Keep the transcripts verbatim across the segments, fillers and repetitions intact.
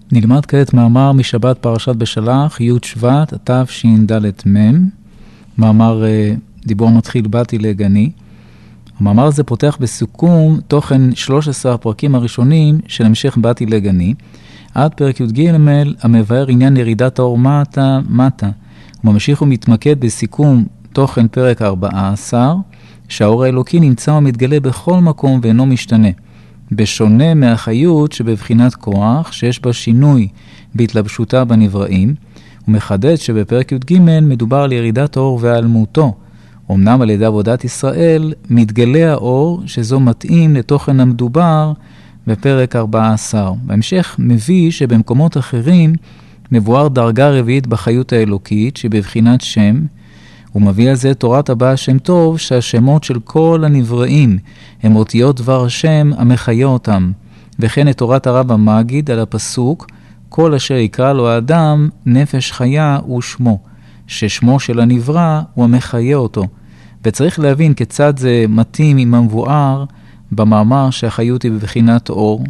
נלמד כעת מאמר משבת פרשת בשלח, י' שבט, תש"ד מ', מאמר דיבור מתחיל באתי לגני. המאמר הזה פותח בסיכום תוכן שלוש עשרה הפרקים הראשונים של המשך באתי לגני, עד פרק י"ג המבאר עניין ירידת האור מטה מטה. הוא ממשיך ומתמקד בסיכום תוכן פרק ארבע עשרה, שהאור האלוקי נמצא ומתגלה בכל מקום ואינו משתנה. בשונה מהחיות שבבחינת כוח, שיש בה שינוי בהתלבשותה בנבראים, הוא מחדד שבפרק י"ג מדובר על ירידת האור והעלמותו. אמנם על ידי עבודת ישראל מתגלה האור, שזו מתאים לתוכן המדובר בפרק ארבע עשרה. בהמשך מביא שבמקומות אחרים מבואר דרגה רביעית בחיות האלוקית שבבחינת שם. הוא מביא על זה תורת הבא השם טוב, שהשמות של כל הנבראים הם אותיות דבר השם המחיה אותם, וכן את תורת הרב המגיד על הפסוק כל אשר יקרא לו האדם נפש חיה הוא שמו, ששמו של הנברא הוא המחיה אותו. וצריך להבין כיצד זה מתאים עם המבואר במאמר שהחיות היא בבחינת אור.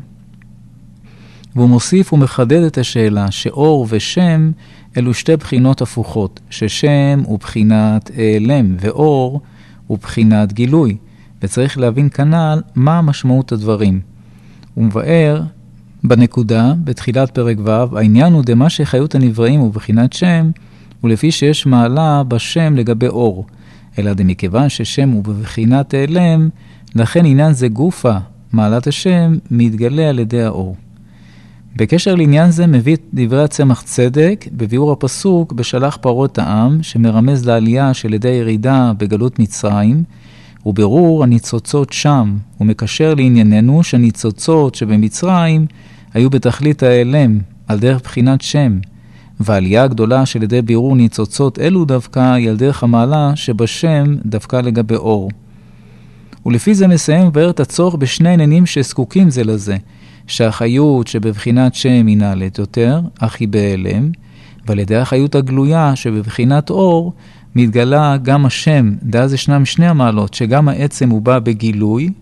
והוא מוסיף ומחדד את השאלה שאור ושם אלו שתי בחינות הפוכות, ששם הוא בחינת העלם ואור הוא בחינת גילוי, וצריך להבין כנ"ל מה משמעות הדברים. הוא מבאר בנקודה בתחילת פרק ו', העניין הוא דמה שחיות הנבראים הוא בחינת שם, ולפי שיש מעלה בשם לגבי אור, אלא דמכיוון ששם הוא בבחינת העלם, לכן עניין זה גופה, מעלת השם, מתגלה על ידי האור. בקשר לעניין זה מביא את דברי הצמח צדק בביאור הפסוק בשלח פרות העם, שמרמז לעלייה של ידי ירידה בגלות מצרים, וברור הניצוצות שם, ומקשר לענייננו שהניצוצות שבמצרים היו בתכלית העלם, על דרך בחינת שם, והעלייה הגדולה של ידי בירור ניצוצות אלו דווקא היא על דרך המעלה שבשם דווקא לגבי אור. ולפי זה מסיים מבאר את הצורך בשני עניינים שזקוקים זה לזה, שהחיות שבבחינת שם היא נעלית יותר, אך היא בהלם, ועל ידי החיות הגלויה שבבחינת אור מתגלה גם השם, דאז ישנם שני המעלות, שגם העצם הוא בא בגילוי,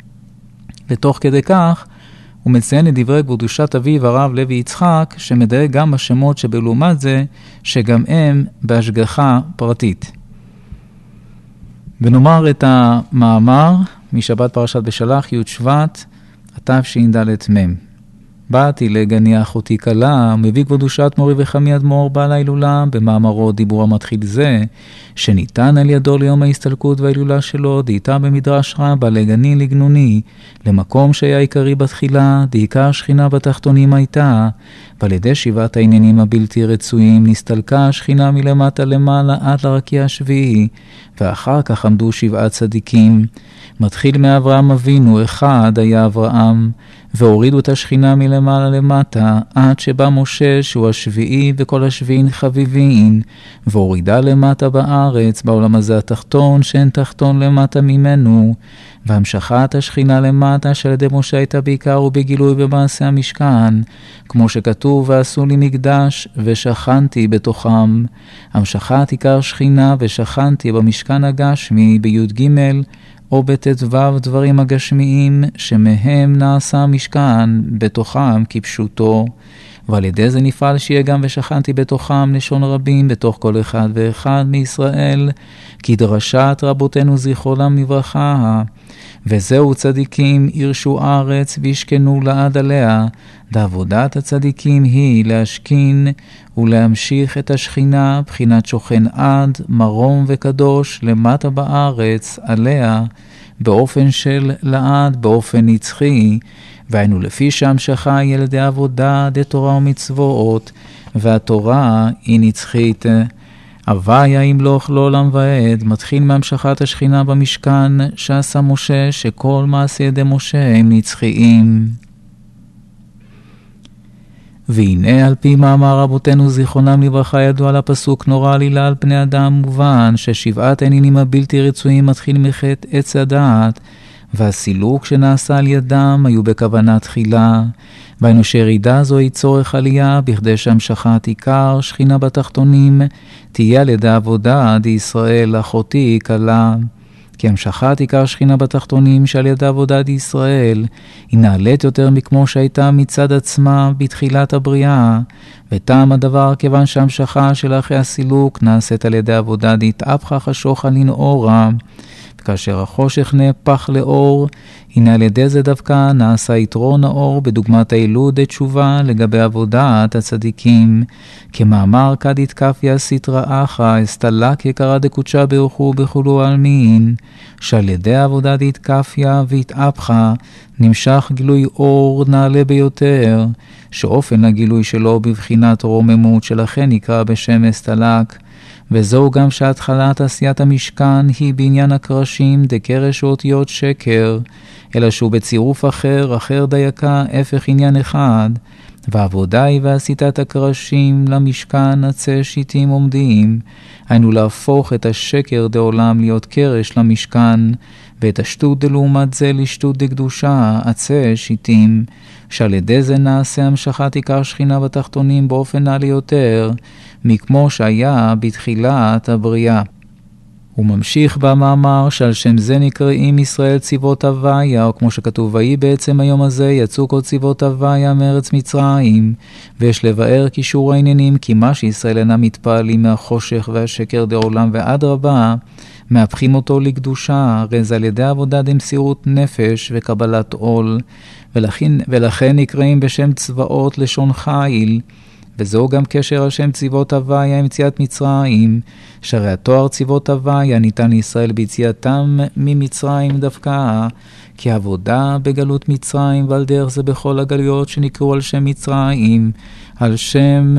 ותוך כדי כך הוא מציין את דברי קדושת אביו הרב לוי יצחק, שמדייק גם בשמות שבלעומת זה, שגם הם בהשגחה פרטית. ונאמר את המאמר משבת פרשת בשלח י' שבט, תש"ד מ'. באתי לגני אחותי קלה, מביא קדושת מורי וחמי אדמו"ר בעל ההילולה, במאמרו דיבור המתחיל זה, שניתן על ידו ליום ההסתלקות וההילולה שלו, דהייתה במדרש רבה לגני לגנוני, למקום שהיה עיקרי בתחילה, דעיקר שכינה בתחתונים הייתה, ועל ידי שבעת העניינים הבלתי רצויים, נסתלקה השכינה מלמטה למעלה עד לרקיע השביעי, ואחר כך עמדו שבעה צדיקים. מתחיל מאברהם אבינו, אחד היה אברהם, והורידו את השכינה מלמעלה למטה, עד שבא משה שהוא השביעי וכל השביעין חביבין, והורידה למטה בארץ, בעולם הזה התחתון, שאין תחתון למטה ממנו, והמשכת השכינה למטה של ידי משה הייתה בעיקר ובגילוי במעשה המשכן, כמו שכתוב ועשו לי מקדש ושכנתי בתוכם. המשכת עיקר שכינה ושכנתי במשכן הגשמי בי"ג או בט"ו דברים הגשמיים שמהם נעשה המשכן בתוכם כפשוטו, ועל ידי זה נפעל שיהיה גם ושכנתי בתוכם לשון רבים בתוך כל אחד ואחד מישראל, כי דרשת רבותינו זיכרונם לברכה, וזהו צדיקים ירשו ארץ וישכנו לעד עליה, ועבודת הצדיקים היא להשכין ולהמשיך את השכינה בחינת שוכן עד מרום וקדוש למטה בארץ עליה, באופן של לעד, באופן נצחי, והיינו לפי שהמשכה ילדי עבודה דתורה ומצוות, והתורה היא נצחית. הוויה ימלוך לעולם ועד, מתחיל מהמשכת השכינה במשכן שעשה משה, שכל מעשה ידי משה הם נצחיים. והנה על פי מאמר רבותינו זיכרונם לברכה ידוע על הפסוק נורא עלילה על פני אדם מובן, ששבעת העניינים הבלתי רצויים מתחיל מחטא עץ הדעת, והסילוק שנעשה על ידם היו בכוונה תחילה, והיינו שירידה זו היא צורך עלייה, בכדי שהמשכת עיקר שכינה בתחתונים תהיה על ידי עבודה עד ישראל אחותי קלה. כי המשכת עיקר שכינה בתחתונים שעל יד עבודת ישראל היא נעלית יותר מכמו שהייתה מצד עצמה בתחילת הבריאה, וטעם הדבר כיוון שהמשכה של אחרי הסילוק נעשית על ידי עבודה דהתהפכה חשוכה לנאורה, וכאשר החושך נהפך לאור, הנה על ידי זה דווקא נעשה יתרון האור בדוגמת הילוד תשובה לגבי עבודת הצדיקים, כמאמר כדית כפיה סתרא אחא אסתלק יקרא דקודשה ברחו בכולו עלמין, שעל ידי עבודה דית כפיה והתהפכה נמשך גילוי אור נעלה ביותר, שאופן הגילוי שלו בבחינת רוממות שלכן נקרא בשם אסתלק, וזהו גם שהתחלת עשיית המשכן היא בעניין הקרשים דקרש אותיות שקר, אלא שהוא בצירוף אחר, אחר דייקה, הפך עניין אחד, והעבודה היא ועשיתת הקרשים למשכן עצי שיטים עומדים, היינו להפוך את השקר דעולם להיות קרש למשכן, ואת השטות דלעומת זה לשטות דקדושה, עצי שיטים, שעל ידי זה נעשה המשכת עיקר שכינה בתחתונים באופן נעלה יותר, מכמו שהיה בתחילת הבריאה. הוא ממשיך במאמר שעל שם זה נקראים ישראל צבאות הוויה, או כמו שכתוב, ויהי בעצם היום הזה יצאו כל צבאות הוויה מארץ מצרים, ויש לבאר קישור העניינים, כי מה שישראל אינם מתפעלים מהחושך והשקר דעולם ועד רבה, מהפכים אותו לקדושה, הרי זה על ידי עבודה דמסירות נפש וקבלת עול, ולכן, ולכן נקראים בשם צבאות לשון חיל, וזהו גם קשר על שם צבאות הוויה עם יציאת מצרים, שהרי התואר צבאות הוויה ניתן לישראל ביציאתם ממצרים דווקא, כי עבודה בגלות מצרים ועל דרך זה בכל הגלויות שנקראו על שם מצרים, על שם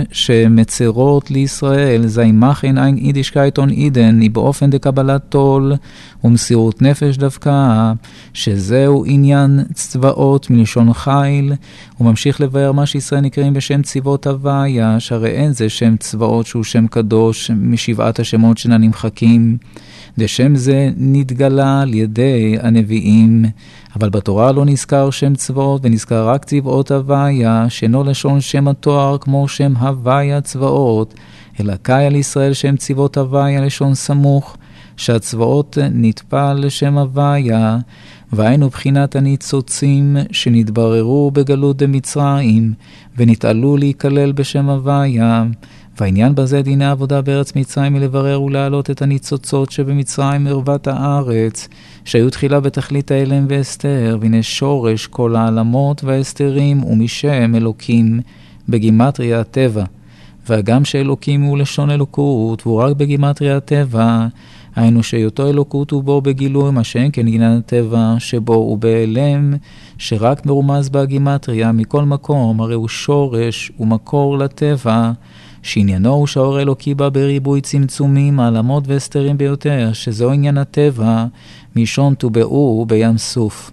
שמצרות לישראל, זי מחן אין אידישקייטון אידן, היא באופן דקבלת תול ומסירות נפש דווקא, שזהו עניין צבאות מלשון חיל, וממשיך לבאר מה שישראל נקראים בשם צבאות הוויה, שהרי אין זה שם צבאות שהוא שם קדוש משבעת השמות שנה נמחקים, ושם זה נתגלה על ידי הנביאים, אבל בתורה לא נזכר שם צבאות, ונזכר רק צבאות הוויה, שאינו לשון שם התואר כמו שם הוויה צבאות, אלא קאי על ישראל שם צבאות הוויה לשון סמוך, שהצבאות נטפל לשם הוויה, והיינו בחינת הניצוצים שנתבררו בגלות דמצרים, ונתעלו להיכלל בשם הוויה, והעניין בזה דיני עבודה בארץ מצרים מלברר ולהעלות את הניצוצות שבמצרים מרוות הארץ, שהיו תחילה בתכלית האלם ואסתר, והנה שורש כל העלמות והאסתרים ומשם אלוקים בגימטריה הטבע. והגם שאלוקים הוא לשון אלוקות, והוא רק בגימטריה הטבע, היינו שהיותו אלוקות הוא בו בגילוי, מה שאין כן עניין הטבע שבו הוא באלם, שרק מרומז בגימטריה מכל מקום, הרי הוא שורש ומקור לטבע, שעניינו הוא שהאור אלוקי בא בריבוי צמצומים, העלמות והסתרים ביותר, שזהו עניין הטבע, משון טובעו בים סוף.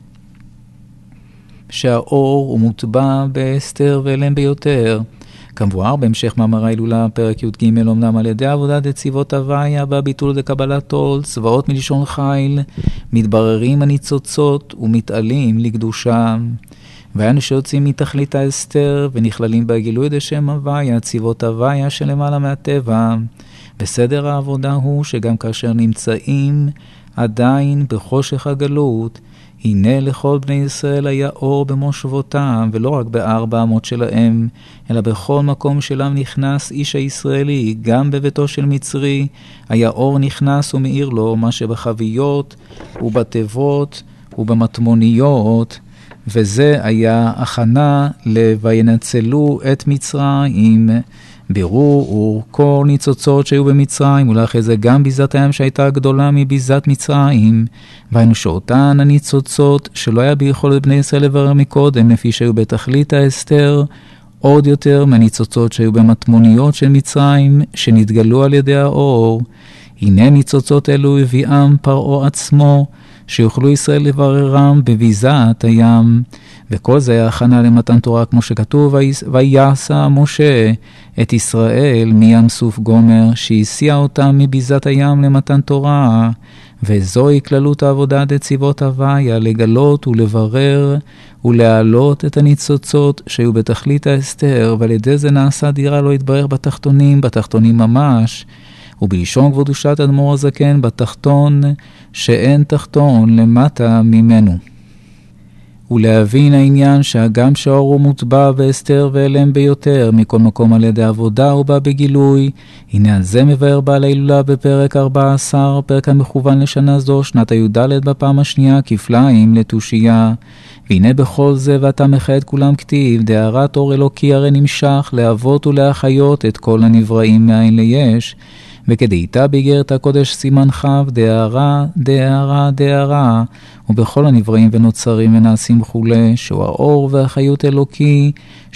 שהאור הוא מוטבע בהסתר ואלם ביותר, כמבואר בהמשך מאמר ההילולה פרק י"ג, אמנם על ידי עבודה דצבאות הוויה והביטול דקבלת עול, צבאות מלשון חיל, מתבררים הניצוצות ומתעלים לקדושה. והיינו שיוצאים מתכלית ההסתר ונכללים בגילוי דשם הוויה, צבאות הוויה שלמעלה מהטבע. בסדר העבודה הוא שגם כאשר נמצאים עדיין בחושך הגלות, הנה לכל בני ישראל היה אור במושבותם, ולא רק בארבע אמות שלהם, אלא בכל מקום שלם נכנס איש הישראלי, גם בביתו של מצרי, היה אור נכנס ומאיר לו, מה שבחביות ובתיבות ובמטמוניות, וזה היה הכנה ל"וינצלו את מצרים", בירור וכל ניצוצות שהיו במצרים, ולאחרי זה גם ביזת הים שהייתה גדולה מביזת מצרים, והיינו שאותן הניצוצות שלא היה ביכולת בני ישראל לברר מקודם, לפי שהיו בתכלית ההסתר, עוד יותר מהניצוצות שהיו במטמוניות של מצרים, שנתגלו על ידי האור. הנה ניצוצות אלו הביאם פרעה עצמו, שיוכלו ישראל לבררם בביזת הים, וכל זה היה הכנה למתן תורה, כמו שכתוב, ויעשה משה את ישראל מים סוף גומר, שהסיע אותם מביזת הים למתן תורה, וזוהי כללות העבודה דצבאות הוויה, לגלות ולברר ולהעלות את הניצוצות שהיו בתכלית ההסתר, ועל ידי זה נעשה דירה לא יתברר בתחתונים, בתחתונים ממש, ובלשון כבוד ושעת אדמו"ר הזקן, בתחתון שאין תחתון למטה ממנו. ולהבין העניין שהגם שהאור הוא מוטבע והסתר ואלם ביותר מכל מקום על ידי עבודה הוא בא בגילוי. הנה על זה מבאר בעל ההילולה בפרק ארבע עשרה, פרק המכוון לשנה זו, שנת הי"ד בפעם השנייה, כפליים לתושייה. והנה בכל זה ואתה מחיה את כולם כתיב, דהרת אור אלוקי הרי נמשך להוות ולהחיות את כל הנבראים מאין ליש. וכדאיתה ביגרת הקודש סימן חב, דהרה, דהרה, דהרה, ובכל הנבראים ונוצרים ונעשים חולה, שהוא האור והחיות אלוקי,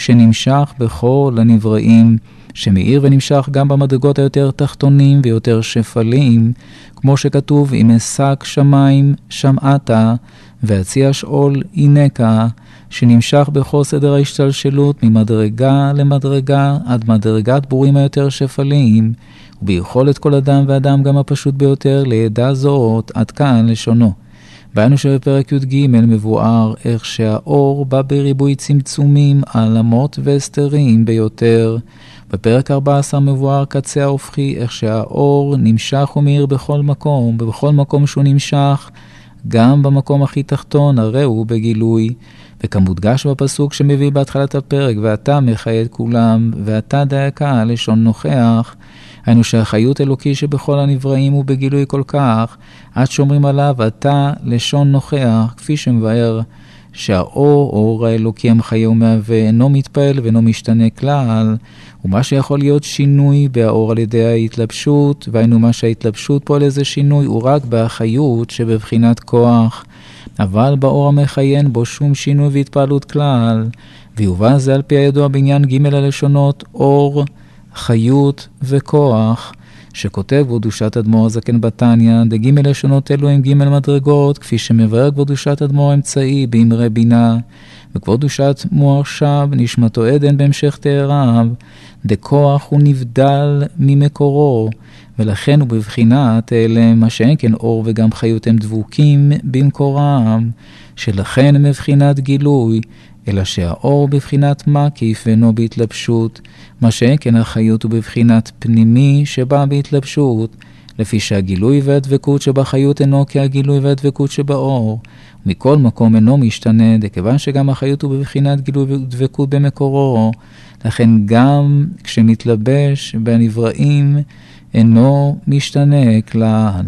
שנמשך בכל הנבראים, שמאיר ונמשך גם במדרגות היותר תחתונים ויותר שפלים, כמו שכתוב, אם אשק שמיים שמעתה, והציע שאול הינקה, שנמשך בכל סדר ההשתלשלות ממדרגה למדרגה עד מדרגת בורים היותר שפלים, וביכולת כל אדם ואדם גם הפשוט ביותר לידע זאת עד כאן לשונו. והיינו שבפרק י"ג מבואר איך שהאור בא בריבוי צמצומים, העלמות והסתרים ביותר. בפרק ארבע עשרה מבואר קצה ההופכי, איך שהאור נמשך ומאיר בכל מקום, ובכל מקום שהוא נמשך, גם במקום הכי תחתון, הרי הוא בגילוי. וכמודגש בפסוק שמביא בהתחלת הפרק, ואתה מחיה את כולם, ואתה דייקה לשון נוכח, היינו שהחיות אלוקי שבכל הנבראים הוא בגילוי כל כך, עד שומרים עליו אתה לשון נוכח, כפי שמבאר שהאור, אור האלוקי המחיה ומהווה, אינו מתפעל ואינו משתנה כלל, ומה שיכול להיות שינוי באור על ידי ההתלבשות, והיינו מה שההתלבשות פה על איזה שינוי הוא רק בהחיות שבבחינת כוח, אבל באור המחיין בו שום שינוי והתפעלות כלל, ויובא זה על פי הידוע בעניין ג' הלשונות, אור, חיות וכוח, שכותב קדושת אדמו"ר הזקן בתניא, דג' לשונות אלו הם ג' מדרגות, כפי שמבאר קדושת אדמו"ר אמצעי באמרי בינה, וקדושת מוארשב נשמתו עדן בהמשך תאריו, דכוח הוא נבדל ממקורו, ולכן הוא בבחינת אלה מה שאין כן אור וגם חיות הם דבוקים במקורם, שלכן הם בבחינת גילוי, אלא שהאור בבחינת מקיף ואינו בהתלבשות, מה שאין כן החיות הוא בבחינת פנימי שבא בהתלבשות, לפי שהגילוי והדבקות שבחיות אינו כהגילוי והדבקות שבאור, ומכל מקום אינו משתנה, דכיוון שגם החיות הוא בבחינת גילוי ודבקות במקורו, לכן גם כשמתלבש בנבראים אינו משתנה כלל.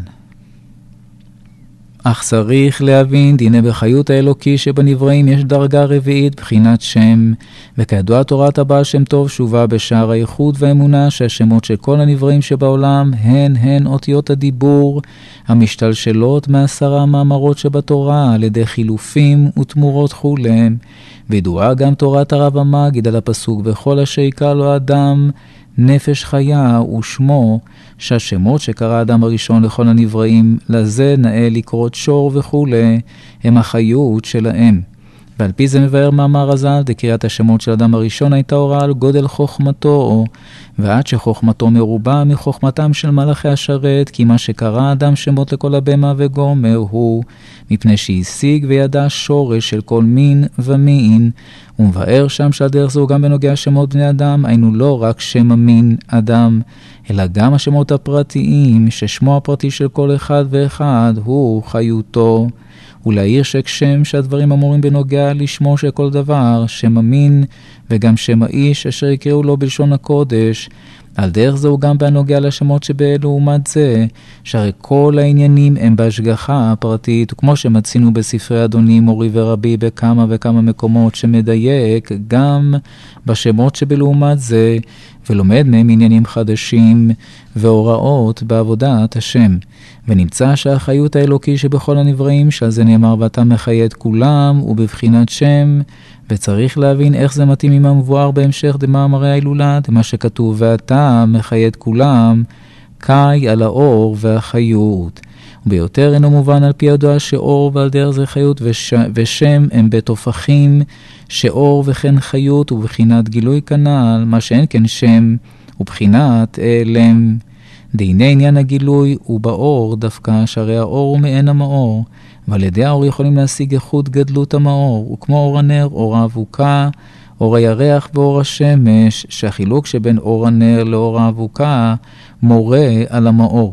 אך צריך להבין, דיני בחיות האלוקי שבנבראים יש דרגה רביעית בחינת שם, וכידוע תורת הבעל שם טוב שובה בשער הייחוד והאמונה שהשמות של כל הנבראים שבעולם הן הן אותיות הדיבור המשתלשלות מעשרה מאמרות שבתורה על ידי חילופים ותמורות חולם, וידועה גם תורת הרב המגיד על הפסוק בכל אשר יקרא לו אדם נפש חיה ושמו, שהשמות שקרא האדם הראשון לכל הנבראים לזה נאה לקרות שור וכו', הם החיות שלהם. ועל פי זה מבאר מאמר הז"ל, דקריאת השמות של אדם הראשון הייתה הוראה על גודל חוכמתו, ועד שחוכמתו מרובה מחוכמתם של מלאכי השרת, כי מה שקרא אדם שמות לכל הבמה וגומר הוא, מפני שהשיג וידע שורש של כל מין ומין, ומבאר שם שעל דרך זו גם בנוגע שמות בני אדם, היינו לא רק שם המין אדם, אלא גם השמות הפרטיים, ששמו הפרטי של כל אחד ואחד הוא חיותו. ולהעיר שכשם שהדברים אמורים בנוגע לשמו של כל דבר, שם המין וגם שם האיש אשר יקראו לו בלשון הקודש, על דרך זהו גם בנוגע לשמות שבלעומת זה, שהרי כל העניינים הם בהשגחה הפרטית, וכמו שמצינו בספרי אדוני מורי ורבי בכמה וכמה מקומות שמדייק גם בשמות שבלעומת זה, ולומד מהם עניינים חדשים והוראות בעבודת השם. ונמצא שהחיות האלוקי שבכל הנבראים, שעל זה נאמר ואתה מחיה את כולם, הוא בבחינת שם, וצריך להבין איך זה מתאים עם המבואר בהמשך דמאמרי ההילולה, דמה שכתוב ואתה מחיה את כולם, קאי על האור והחיות. וביותר אינו מובן על פי ידוע שאור ועל דרך זה חיות וש... ושם הם בתופחים, שאור וכן חיות ובחינת גילוי כנל, מה שאין כן שם ובחינת אלם. דהנה עניין הגילוי הוא באור דווקא, שהרי האור הוא מעין המאור, ועל ידי האור יכולים להשיג איכות גדלות המאור, וכמו אור הנר, אור האבוקה, אור הירח ואור השמש, שהחילוק שבין אור הנר לאור האבוקה מורה על המאור.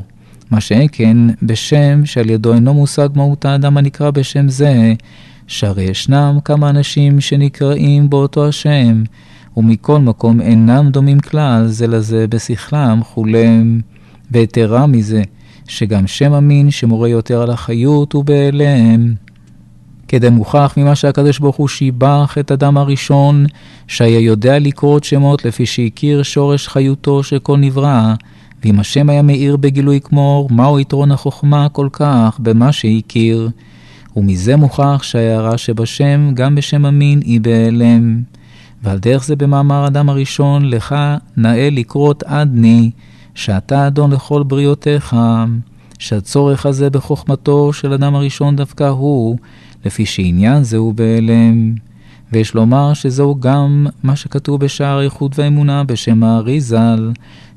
מה שאין כן בשם שעל ידו אינו מושג מהות האדם הנקרא בשם זה, שהרי ישנם כמה אנשים שנקראים באותו השם, ומכל מקום אינם דומים כלל זה לזה בשכלם חולם. ויתרה מזה, שגם שם המין שמורה יותר על החיות הוא בהיעלם. כדי מוכח ממה שהקדוש ברוך הוא שיבח את אדם הראשון, שהיה יודע לקרוא שמות לפי שהכיר שורש חיותו של כל נברא, ואם השם היה מאיר בגילוי כמו אור, מהו יתרון החוכמה כל כך במה שהכיר? ומזה מוכח שההערה שבשם גם בשם המין היא בהיעלם. ועל דרך זה במאמר אדם הראשון, לך נאה לקרות עדני, שאתה אדון לכל בריאותיך, שהצורך הזה בחוכמתו של אדם הראשון דווקא הוא, לפי שעניין זהו בהיעלם. ויש לומר שזהו גם מה שכתוב בשער איכות והאמונה בשם האריז"ל,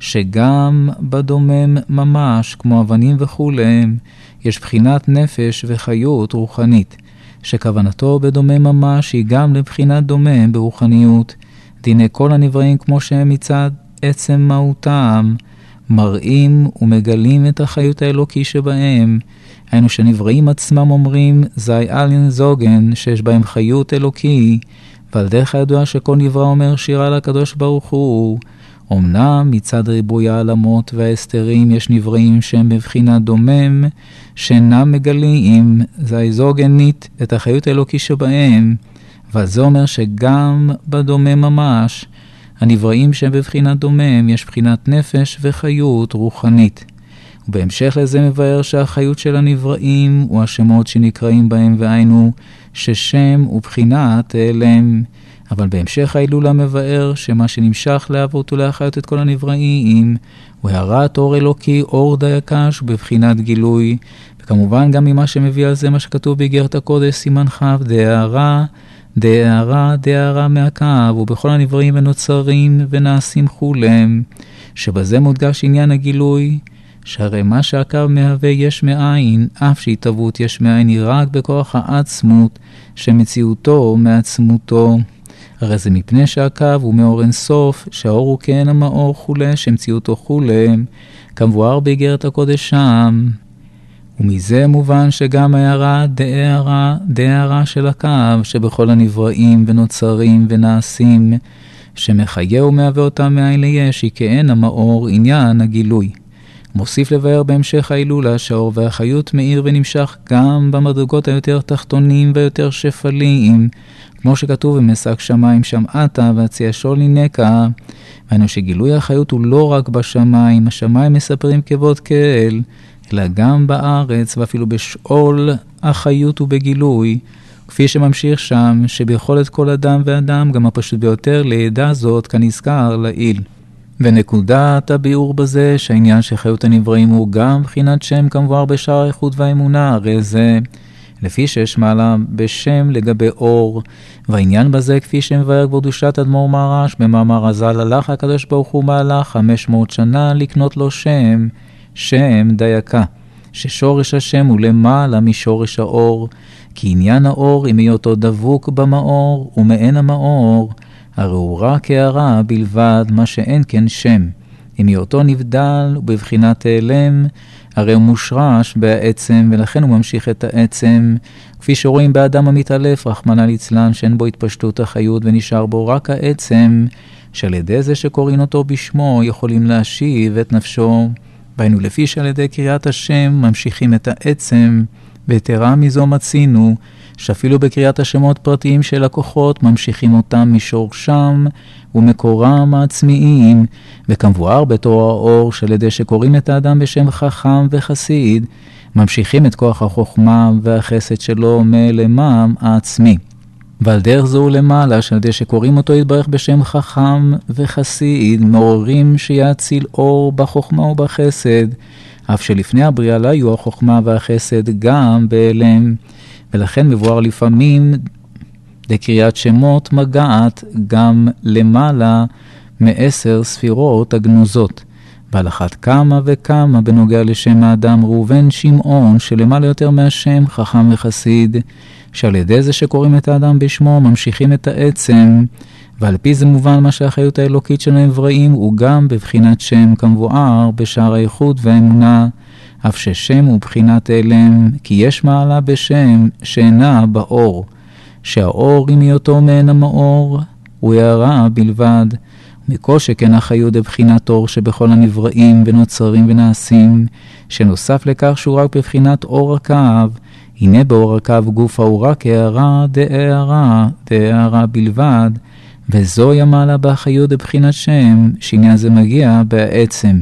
שגם בדומם ממש, כמו אבנים וכולם, יש בחינת נפש וחיות רוחנית, שכוונתו בדומם ממש היא גם לבחינת דומם ברוחניות. דיני כל הנבראים כמו שהם מצד עצם מהותם, מראים ומגלים את החיות האלוקי שבהם. היינו שנבראים עצמם אומרים, זי אלין זוגן, שיש בהם חיות אלוקי, ועל דרך הידוע שכל נברא אומר שירה לקדוש ברוך הוא. אמנם מצד ריבוי העלמות וההסתרים יש נבראים שהם בבחינת דומם, שאינם מגלים, זי זוגנית, את החיות האלוקי שבהם, וזה אומר שגם בדומם ממש, הנבראים שהם בבחינת דומם, יש בחינת נפש וחיות רוחנית. ובהמשך לזה מבאר שהחיות של הנבראים הוא השמות שנקראים בהם, והיינו ששם הוא בחינת העלם. אבל בהמשך ההילולה מבאר שמה שנמשך להוות ולהחיות את כל הנבראים הוא הערת אור אלוקי, אור דייקש בבחינת גילוי. וכמובן גם ממה שמביא על זה מה שכתוב באיגרת הקודש סימן ח', דהערה דהערה דהערה מהקו, ובכל הנבראים ונוצרים ונעשים חולם, שבזה מודגש עניין הגילוי, שהרי מה שהקו מהווה יש מאין, אף שהתהוות יש מאין היא רק בכוח העצמות, שמציאותו מעצמותו. הרי זה מפני שהקו הוא מאור אין סוף, שהאור הוא כן המאור חולה, שמציאותו חולם, כמבואר באיגרת הקודש שם. ומזה מובן שגם הערה דהערה דהערה של הקו, שבכל הנבראים ונוצרים ונעשים, שמחיה ומהווה אותם מאין ליש, היא כאין המאור עניין הגילוי. מוסיף לבאר בהמשך ההילולה שהאור והחיות מאיר ונמשך גם במדרגות היותר תחתונים ויותר שפליים, כמו שכתוב במסק שמיים שמעתה והציע שולי נקה. והיינו שגילוי החיות הוא לא רק בשמיים, השמיים מספרים כבוד כאל, אלא גם בארץ ואפילו בשאול החיות ובגילוי, כפי שממשיך שם, שביכולת כל אדם ואדם, גם הפשוט ביותר לידע זאת כנזכר לעיל. ונקודת הביאור בזה שהעניין שחיות הנבראים הוא גם בחינת שם כמבואר בשער איכות והאמונה, הרי זה לפי שיש מעלה בשם לגבי אור, והעניין בזה כפי שמבאר קדושת אדמו"ר מהר"ש במאמר הז"ל, הלך הקדוש ברוך הוא מהלך חמש מאות שנה לקנות לו שם, שם דייקה, ששורש השם הוא למעלה משורש האור, כי עניין האור אם היותו דבוק במאור ומעין המאור, הרי הוא רק הערה בלבד, מה שאין כן שם. אם היותו נבדל ובבחינת העלם, הרי הוא מושרש בעצם, ולכן הוא ממשיך את העצם, כפי שרואים באדם המתעלף, רחמנא ליצלן, שאין בו התפשטות החיות ונשאר בו רק העצם, שעל ידי זה שקוראים אותו בשמו יכולים להשיב את נפשו. והיינו לפי שעל ידי קריאת השם ממשיכים את העצם, ויתרה מזו מצינו, שאפילו בקריאת השמות פרטיים של הכוחות ממשיכים אותם משורשם ומקורם העצמיים, וכמבואר בתור האור שעל ידי שקוראים את האדם בשם חכם וחסיד, ממשיכים את כוח החוכמה והחסד שלו מלמם העצמי. ועל דרך זו למעלה שעל ידי שקוראים אותו יתברך בשם חכם וחסיד, מעוררים שיציל אור בחוכמה ובחסד, אף שלפני הבריאה לא היו החוכמה והחסד גם בהיעלם, ולכן מבואר לפעמים לקריאת שמות מגעת גם למעלה מעשר ספירות הגנוזות. ועל אחת כמה וכמה בנוגע לשם האדם ראובן שמעון, שלמעלה יותר מהשם חכם וחסיד, שעל ידי זה שקוראים את האדם בשמו ממשיכים את העצם, ועל פי זה מובן מה שהחיות האלוקית של הנבראים הוא גם בבחינת שם כמבואר בשער האיכות והאמונה, אף ששם הוא בחינת אלם, כי יש מעלה בשם שאינה באור, שהאור אם היותו מעין המאור, הוא הערה בלבד, מכל שכן החיות בבחינת אור שבכל הנבראים ונוצרים ונעשים, שנוסף לכך שהוא רק בבחינת אור הקו, הנה באור הקו גופה הוא רק הערה דהערה, דהערה בלבד, וזוהי המעלה בחיות בבחינת שם, שעניין זה מגיע בעצם.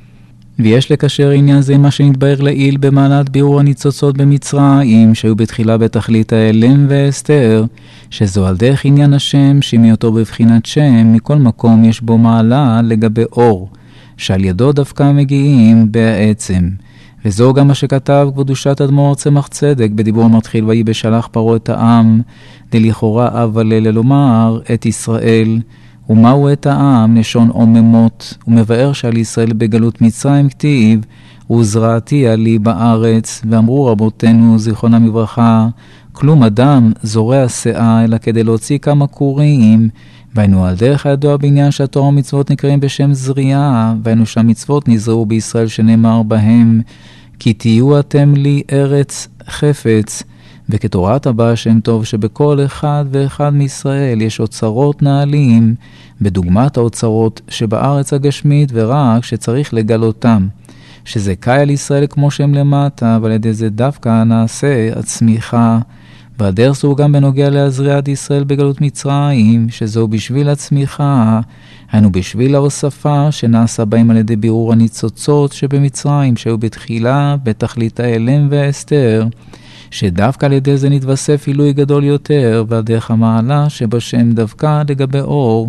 ויש לקשר עניין זה מה שנתבהר לעיל במעלת בירור הניצוצות במצרים, שהיו בתחילה בתכלית האלם והסתר, שזו על דרך עניין השם, שמהיותו בבחינת שם, מכל מקום יש בו מעלה לגבי אור, שעל ידו דווקא מגיעים בעצם. וזו גם מה שכתב קדושת אדמו"ר צמח צדק בדיבור מתחיל ויהי בשלח פרעה את העם, דלכאורה אבל ללומר את ישראל, ומהו את העם לשון עוממות, ומבאר שעל ישראל בגלות מצרים כתיב, וזרעתי עלי בארץ, ואמרו רבותינו זיכרונם לברכה, כלום אדם זורע שאה אלא כדי להוציא כמה קורים, והיינו על דרך הידוע בעניין שהתורה ומצוות נקראים בשם זריעה, והיינו שהמצוות נזרעו בישראל שנאמר בהם, כי תהיו אתם לי ארץ חפץ, וכתורת הבא שם טוב שבכל אחד ואחד מישראל יש אוצרות נעלים, בדוגמת האוצרות שבארץ הגשמית ורק שצריך לגלותם, שזה קאי על ישראל כמו שהם למטה, אבל ידי זה דווקא נעשה הצמיחה, והדרך זו גם בנוגע להזריעת ישראל בגלות מצרים, שזו בשביל הצמיחה, היינו בשביל ההוספה שנעשה בהם על ידי בירור הניצוצות שבמצרים, שהיו בתחילה בתכלית האלם והאסתר, שדווקא על ידי זה נתווסף עילוי גדול יותר, והדרך המעלה שבשם דווקא לגבי אור,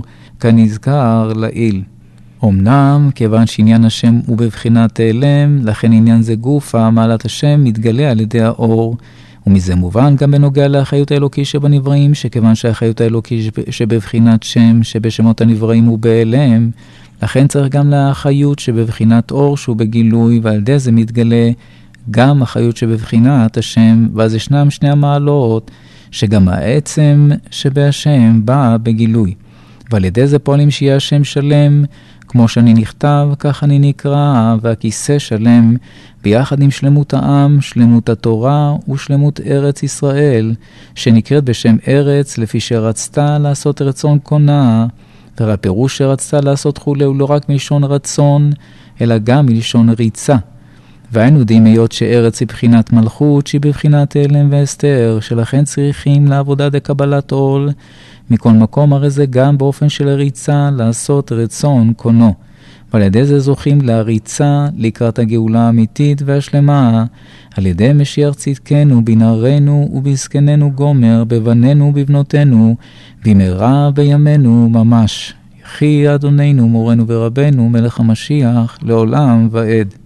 כנזכר לעיל. אמנם, כיוון שעניין השם הוא בבחינת האלם, לכן עניין זה גופה, מעלת השם מתגלה על ידי האור, ומזה מובן גם בנוגע לאחריות האלוקי שבנבראים, שכיוון שהאחריות האלוקי שבבחינת שם, שבשמות הנבראים הוא באלם, לכן צריך גם לאחריות שבבחינת אור שהוא בגילוי, ועל ידי זה מתגלה גם החיות שבבחינת השם, ואז ישנם שני המעלות, שגם העצם שבהשם בא בגילוי. ועל ידי זה פועלים שיהיה השם שלם, כמו שאני נכתב, כך אני נקרא, והכיסא שלם, ביחד עם שלמות העם, שלמות התורה ושלמות ארץ ישראל, שנקראת בשם ארץ, לפי שרצתה לעשות רצון קונה, והפירוש שרצתה לעשות חולה הוא לא רק מלשון רצון, אלא גם מלשון ריצה. והיינו יודעים היות שארץ היא בחינת מלכות, שהיא בבחינת אלם והסתר, שלכן צריכים לעבודה דקבלת עול, מכל מקום הרי זה גם באופן של הריצה לעשות רצון קונו. ועל ידי זה זוכים להריצה לקראת הגאולה האמיתית והשלמה, על ידי משיח צדקנו בנערינו ובזקנינו גומר, בבנינו ובבנותינו, במהרה בימינו ממש. יחי אדוננו מורנו ורבנו מלך המשיח לעולם ועד.